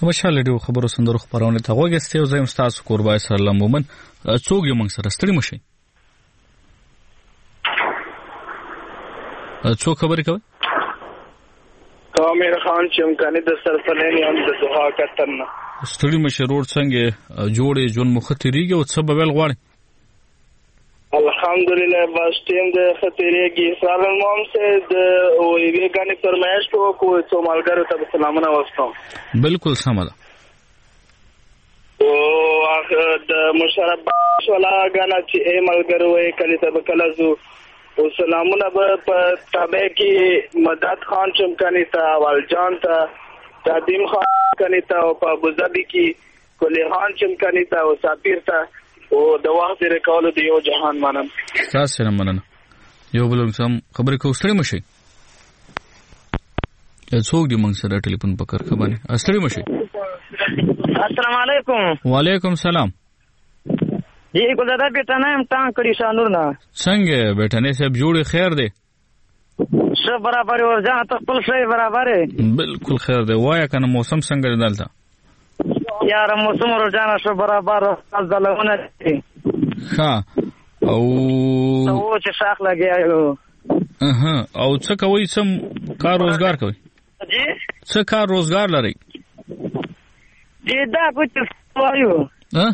مشال ډیو خبرو سندرو خبرونه ته وګستې او زم تاسو قربای سره مومن څوک یې موږ سره ستړي مشي څوک خبرې کوي کامر خان چمکانی د سرپنې هم د دوها کتن ستړي مشي روډ څنګه جوړې جون مختریږي او څه بل غواړي الحمدلله بس ټیم د خطرېږي سلام مام سے د وی غانې فرمایش کو کو څو مالګرو ته سلامونه واستم بالکل سم ده او د مشرف ولا غانا چې مالګرو وې کله ته کله زو او سلامونه په تابع کې مدد خان چمکانی ته والجان ته تادیم خان چمکانی ته او په ابوظبي کې کلی خان چمکانی ته او سفیر ته او د وخت ریکولو دی یو جهان منم تاسو نه مننه یو بل سم خبرې کو ستړي مشي څوک دی موږ سره ټلیفون پکړ خبرې ستړي مشي السلام علیکم وعلیکم سلام جی ګلزاده بیٹا نه هم تان کړی شانور نه څنګه بیٹا نه سب جوړ خیر دی څه برابر ورځه ته خپل شی برابر بالکل خیر دی وایا کنه موسم څنګه دلته یار موسم ورځانه شو برابر ځلونه دي ها او او چې شاخ لګیاو اها او څه کوي سم کار روزګار کوي جی څه کار روزګار لري جی دا کوڅ وایو ها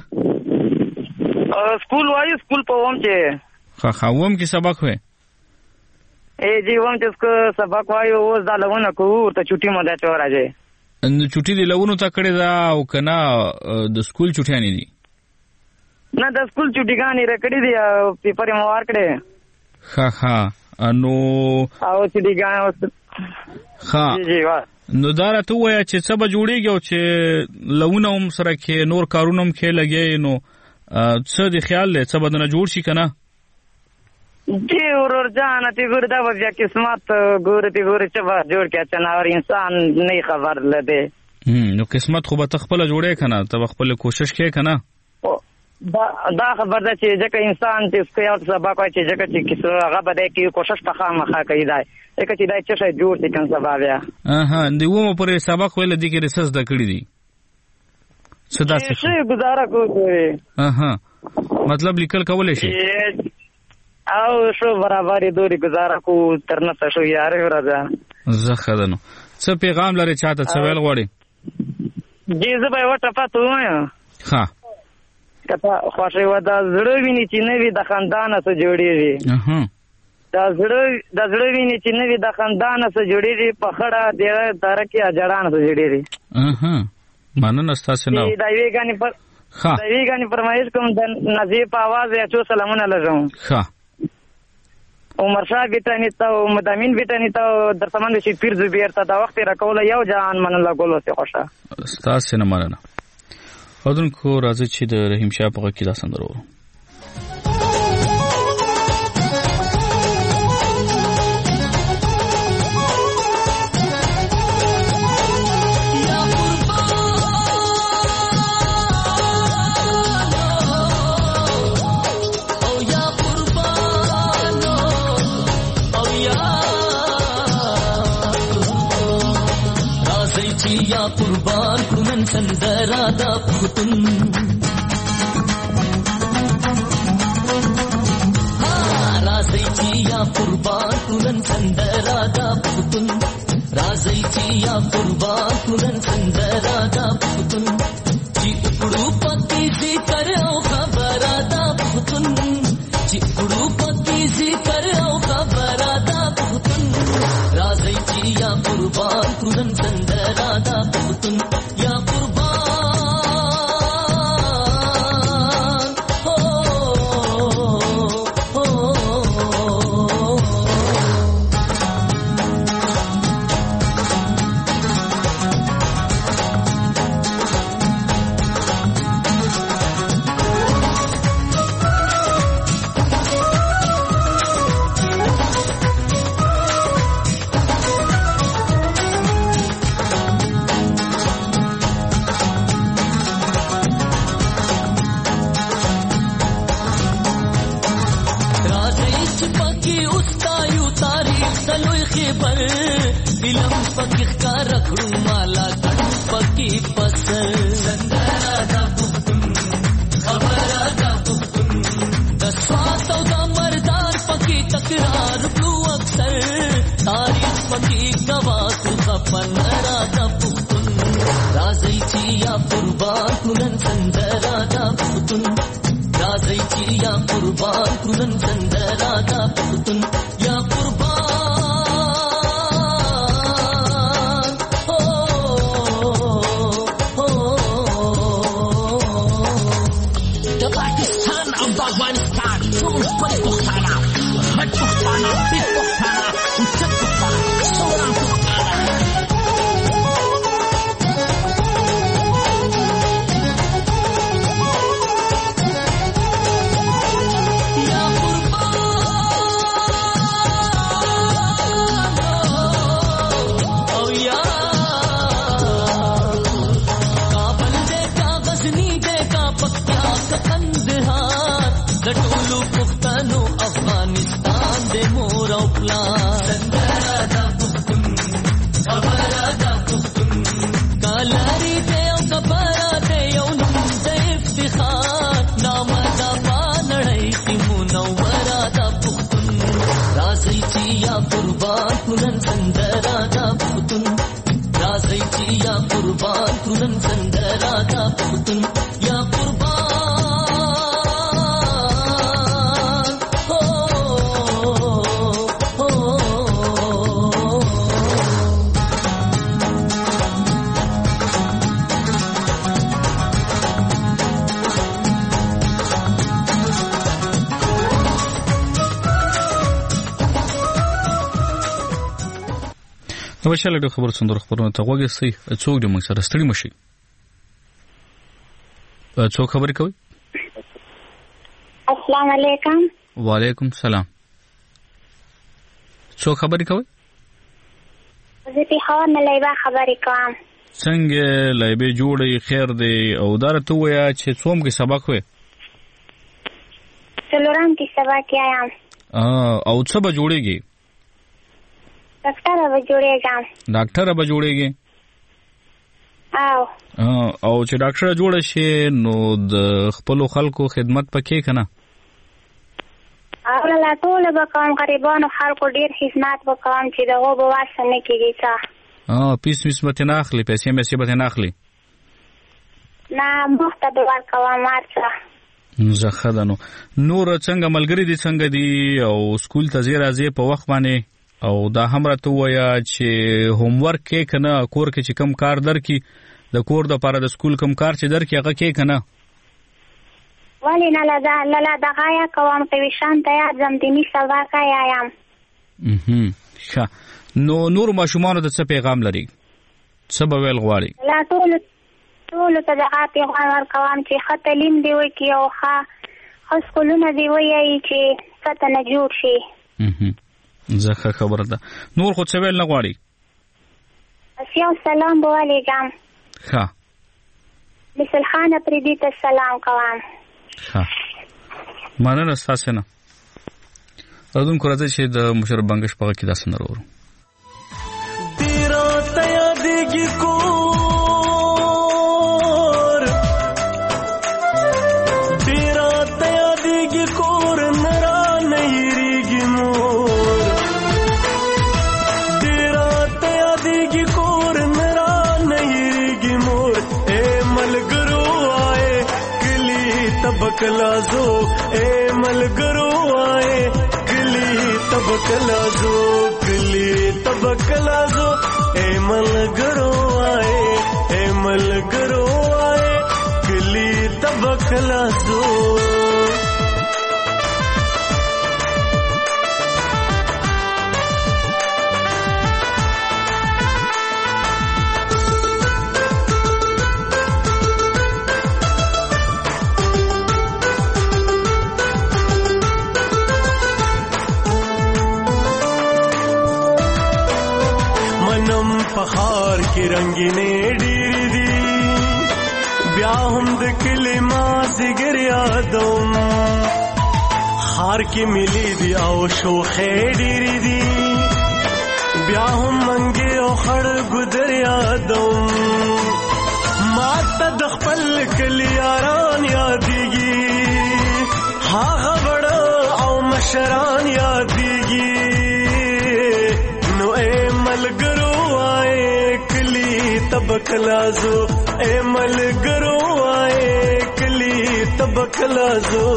سکول وایو سکول په ووم چې ها ها ووم کې سبق وې اے جی ووم چې سبق وایو اوس دا لونه کو ته چټي مده ته راځي ان چټي دی لونو تا کړی دا او کنه د سکول چټیان دي نه د سکول چټیګانی رکړی دی پیپر مو ور کړی ها ها انو او چټیګان ها جی جی وا نو دا راته وای چې څه به جوړیږي او چې لونه هم سره کې نور کارونه هم کې لګي نو څه دی خیال له څه بدنه جوړ شي کنه جی ورور جان ته ګور دا بیا قسمت ګور ته ګور چې با جوړ کې چنا اور انسان نه خبر لده نو قسمت خو به تخپل جوړې کنه ته خپل کوشش کې کنه دا دا خبر ده چې ځکه انسان چې څه یو سبا کوي چې ځکه چې کیسه هغه به کې کوشش په خامخا کوي دا ځکه چې دا چې څه جوړ دي کنه سبا بیا اها دی ومه پر سبق ویل دي کې ریسرچ د کړی دي صدا څه گزاره کوي اها مطلب لیکل کولای شي او شو برابر دوری گزاره کو ترنه شو یار ورځه زه خدانو څه پیغام لري چاته څه ویل غواړي جی زه به وټه پاتو وایم ها کته خوښي ودا زړه ویني چې نوې د خاندان سره جوړیږي اها دا زړه د زړه ویني چې نوې د خاندان سره جوړیږي په خړه د ترکه اجړان سره جوړیږي اها مننه تاسو نه دا ویګانی پر ها دا ویګانی فرمایش کوم د نظیف आवाज یا چو سلامونه لږم ها عمر شاه بیتانی ته او مدامین بیتانی ته در سامان شي پیر زبیر ته دا وخت را کوله یو جان منل غولو څه خوشا تاسو نه مننه خودونکو راځي چې د رحیم شاه په کې دا سندرو یا قربان کنن سندرا دا پختون رازی چی یا قربان کنن سندرا دا پختون رازی چی یا قربان کنن سندرا دا پختون چی اکڑو پتی زی کرو خبر دا پختون چی اکڑو پتی زی کرو خبر دا پختون رازی چی یا قربان کنن سندرا دا پختون یا قربان ہو ہو چې یا قربان کړن سندرا دا پختون راځي چې یا قربان کړن سندرا دا پختون یا قربان افغانستان ټول خپل پښتانه غټ پښتانه پیټ پښتانه اوچت پښتانه سوران یا قربان او یا کابل دے کا غزنی دے کا پکتیا کا کندهار ټولو پښتنو افغانستان د مور او پلار سندرا دا پښتون خبره دا پښتون کالاري دې او خبره دې یو نوم د افتخار نام دا باندې کی منوره دا پښتون راځي چې یا قربان کړن سندرا دا پښتون راځي چې یا قربان کړن سندرا دا پښتون یا قربان نو شاله د خبر سندر خبرونه ته وګورئ سي څوک د موږ سره ستړي مشي څوک خبرې کوي السلام علیکم وعلیکم السلام څوک خبرې کوي زه په هوا نه لایبه خبرې کوم څنګه لایبه جوړې خیر دی او درته ویا چې څوم کې سبق وې څلورم کې سبق یایم او څه به جوړېږي ډاکټر به جوړېږم ډاکټر به جوړېږي او او چې ډاکټر جوړ شي نو د خپل خلکو خدمت پکې کنه او لا ټول به کوم غریبانو خلکو ډیر خدمت وکوم چې دغه به واسه نه کیږي څه اه پیس پیس مت نه اخلي پیسې مې سیبه نه اخلي نه مخته به ورکوم مارڅه زه خدانو نور څنګه ملګری دي څنګه دي او سکول ته زی راځي په وخت باندې او دا هم راته ویا چې هوم ورک کې کنه کور کې چې کم کار درکې د کور د پاره د سکول کم کار چې درکې هغه کې کنه ولی نه لاله لاله دغه یا کوم په وشان ته ځم دیني سبا کا یایم mhm ښه نو نور ماشومان ته څه پیغام لري څه به ویل غواړي لا ټول ټول ته دغه پیغام ورکوم چې خطلیم دی وي کې او ښه سکولونه دی وي چې څه نه جوړ شي mhm زه خبره ده نور خو څه ویل نه غواړي اسیا سلام علیکم ښه مثل خان پردي ته سلام کوم ښه مننه تاسو نه اذن کوراځي چې د مشر بنگش په کې داسې نه ورو تیرا تیا دیږي کور تیرا تیا دیږي کور نرا نه یریږي مور تیرا تیا دیږي کور نرا نه یریږي مور اے ملګرو آئے کلی تبکلازو اے ملګرو آئے کلی تبکلازو کلی تبکلازو اے ملګرو آئے اے ملګرو آئے کلی تبکلازو پخار کی رنگینې ډېرې دي بیا هم د کلي مازدیګر یادوم خار کې ملي دي او شوخې ډېرې دي بیا هم منګې او خړ ګودر یادوم ما ته د خپل کلي یاران یادېږي هغه بړه او مشران یادېږي نو اے ملګرو تب تبکلازو اے ملګرو آئے کلی تبکلازو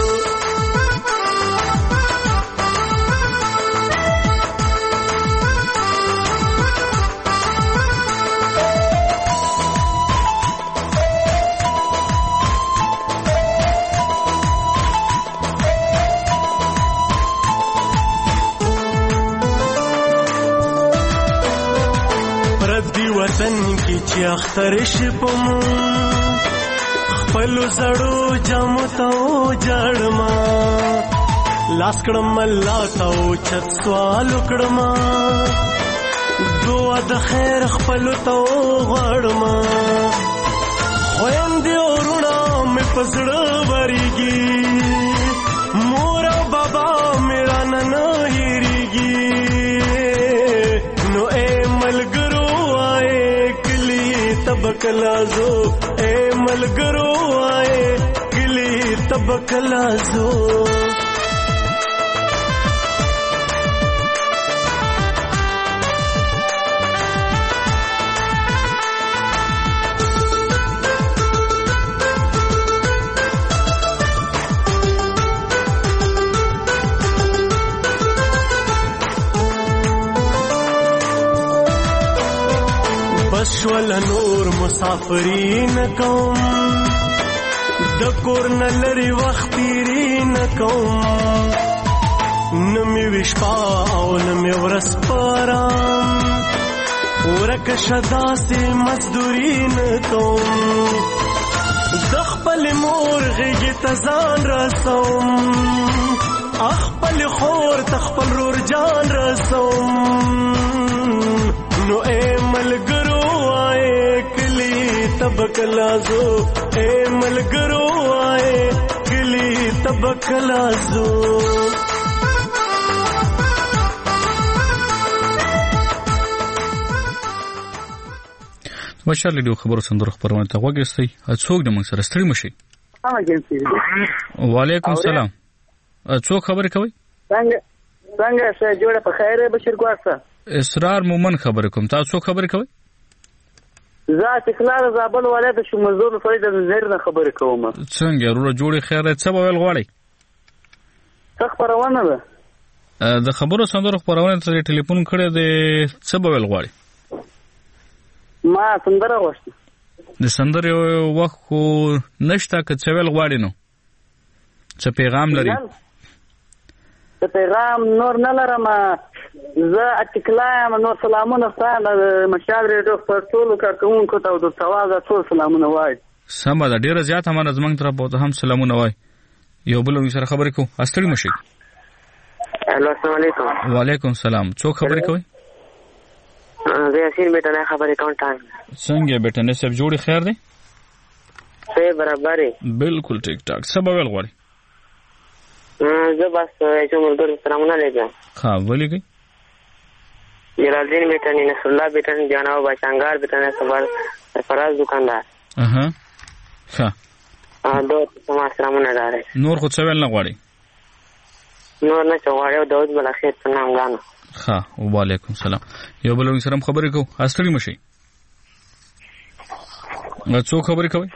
وطن کی چې اختر شپم خپل زړو جامو ته جړما لاس کړم الله ته چت سوال کړم دعا د خیر خپل ته غړما خويندې ورونه مې پزړه وريږي مور او بابا میرا نن هېریږي نو اے ملګرو تبکلازو اے ملګرو آئے کلی تبکلازو بشول نور مسافرین کوم د کور نلری وخت تیرین کوم نمی وشپا او نمی ورس پارام ورک شدا سی مزدورین کوم دخپل مور غیگی تزان رسوم اخپل خور تخپل رور جان رسوم نو اے ملګرو آئے کلی تبکلازو اے ملګرو آئے کلی تبکلازو مشال له خبرو سندره خبرونه ته وګورئ څوک د موږ سره ستړي مشي وعلیکم السلام څوک خبرې کوي څنګه څنګه څه جوړه په خیره بشیر ګواسه اسرار مومن خبرې کوم تاسو خبرې کوي ذات اخلال زابل ولایت شو مزدور فرید نظر نه خبرې کوم څنګه وروره جوړې خیره څه به ویل غواړي څه خبرونه ده د خبرو سندره خبرونه ته ټلیفون کړی دی څه به ویل غواړي ما سندره غوښتم د سندره وخت خو نشته که څه ویل غواړي نو څه پیغام لري د پیغام نور نه لرم زه اتکلایم نور سلامونه ستانه مشال ریډیو پر ټولو کارکوونکو ته د تواضع ټول سلامونه وای سمه ده ډیره زیاته مننه زمونږ طرف ته هم سلامونه وای یو بل سره خبرې کوو استړي مشي الو السلام علیکم وعلیکم السلام څوک خبرې کوي زه یاسین بیٹه نه خبرې کوم تاسو څنګه بیٹه نه سب جوړي خیر دی صحیح برابر بالکل ټیک ټاک سبا ویل غواړي زه بس چې ملګرو سلامونه لګم ها ولګي جلال الدین بیٹه نه نصر الله بیٹه نه جناب بچنګار بیٹه نه صبر فراز دکاندار اها ها ا دوه سما سلامونه لاره نور خو څه ویل نه غواړي نور نه چواړو داود بل اخر په نام غانو ها وعلیکم السلام یو بل سره خبرې کوو استړي مشي څو خبرې کوي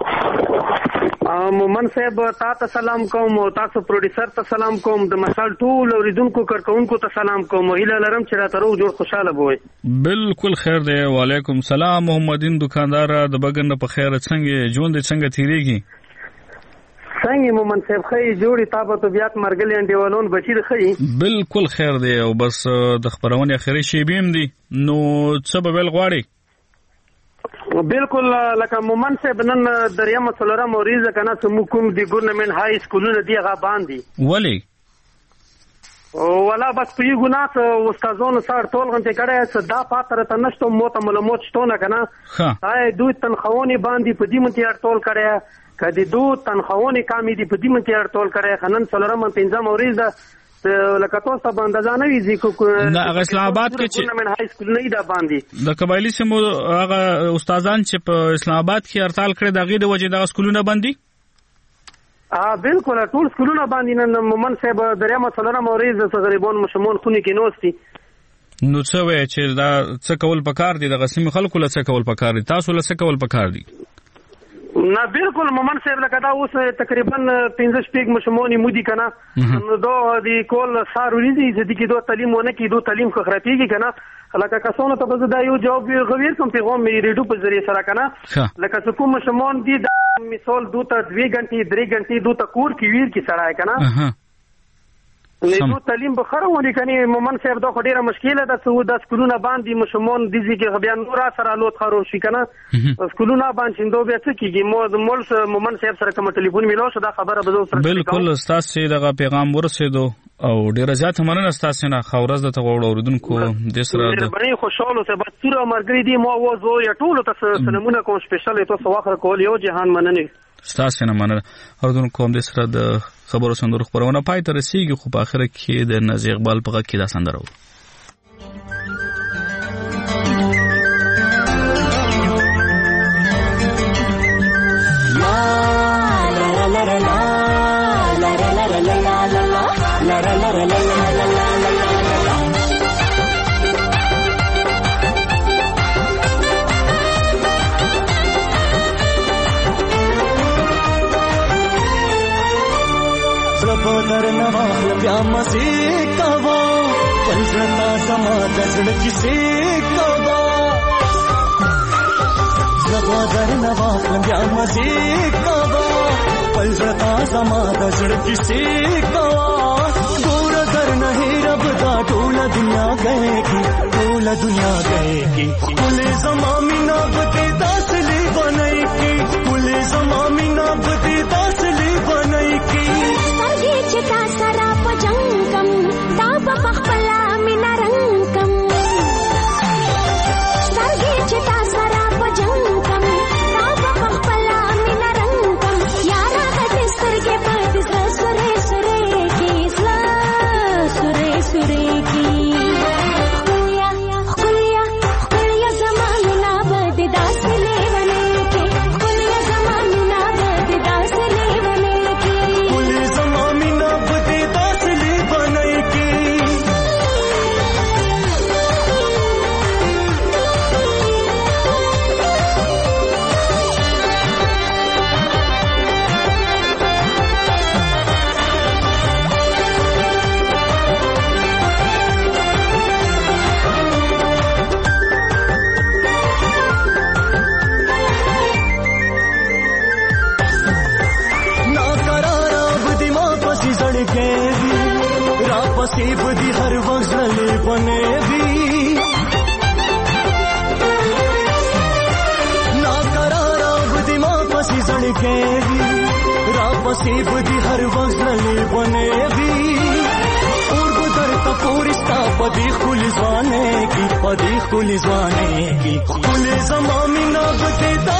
مومن صاحب تاسو سلام کوم او تاسو پروډوسر ته سلام کوم د مشال ټول اوریدونکو کارکونکو ته سلام کوم هیله لرم چې راته روغ جوړ خوشاله وي بالکل خیر دی وعلیکم السلام محمدین دکاندار د بګن په خیر څنګه ژوند څنګه تیریږي څنګه مومن صاحب خی جوړی تابه طبيعت مرګلې انډیوالون بچی خی بالکل خیر دی او بس د خبرونه اخري شی بیم دی نو څه به ول غواړي بالکل لکه مومن صاحب نن دریم څلورم اوریزه کنه سمو کوم دی ګورنمنت های سکولونه دی غا باندې ولی ولا بس په یو ګنات استادونو سره ټول غنټه کړه صدا پاتره ته نشته موته ملموت شتونه کنه هاي دوی تنخوونی باندې په دې منتي ټول کړه کدی دو تنخوونی کمی دی په دې منتي ټول کړه خنن څلورم پنځم اوریزه لکه تاسو باندې ځانه ویزي کو نه اسلام آباد کې چې ګورنمنت های سکول نه دا باندې د قبایلی سیمو هغه استادان چې په اسلام آباد کې هړتال کړي دغه د وجې د سکولونه باندې اه بالکل ټول سکولونه باندې نن مومن صاحب دریا مسلره موريز غریبون مشمون خوني کې نوستي نو څه وایي چې دا څه کول پکار دي دغه سیمې خلکو له څه کول پکار دي تاسو له څه کول پکار دي؟ نه بالکل مومن صاحب لکه دا اوس تقریبا پنځه شپږ ماشومان مودي کنه نو دا د کول سارونی دي چې د دوه تعلیم ونه کې دوه تعلیم خو خرابېږي کنه لکه کسانو ته به دا یو جواب غویر کوم پیغام مې ریډیو په ذریعہ سره کنه لکه څه کوم ماشومان دي د مثال دوه ته دوه غنټې درې غنټې دوه ته کور کې ویر کې سړای کنه نو تعلیم به خرونه کني مومن صاحب دا خو ډیره مشکله ده چې د سکولونو باندې مشمون دي چې بیا نور سره لوت خرو شي کنه سکولونو باندې نو بیا څه کیږي مو مول مومن صاحب سره کوم ټلیفون میلو شو دا خبره به زه سره بالکل استاد سي دغه پیغام ورسېدو او ډیره زیات مننه استاد سينه خورز د تغوړ اوریدونکو د سره د باندې خوشاله سه به تور مرګري دي مو وځو یا ټول ته سلامونه کوم سپیشل ته سواخره کول یو جهان مننه استاد سينه مننه اوریدونکو هم د سره د خبرو سندرو خبرونه پای ته رسیږي خو په اخر کې د نازي اقبال په غږ کې دا سندره در نواخل بیا مزید کوا پلزرتا زما دزڑ کسی کوا زبا در نواخل بیا مزید کوا پلزرتا زما دزڑ کسی کوا گور در نہیں رب دا ٹول دنیا گئے کی ٹول دنیا گئے کی کل زمامی نابتی داسلی بنائی کی کل زمامی نابتی داسلی بنائی کی چتا سرا پجنکم دا پخپلا مینا رنگکم سرګي چتا سرا پجنکم دا پخپلا مینا رنگکم یارا د سرګي پد سره سره کی سلا سره سره کی خلیا خلیا خلیا زمانه بد داس لیونه کی خلیا زمانه بد داس لیونه کی پسیب دی ہر وغزل بنے دی نا قرارا بدی ماں پسی زڑکے دی را پسیب دی ہر وغزل بنے دی اور بدر تا پورستا پدی خلی زوانے کی پدی خلی زوانے کی خلی زمامی نابتے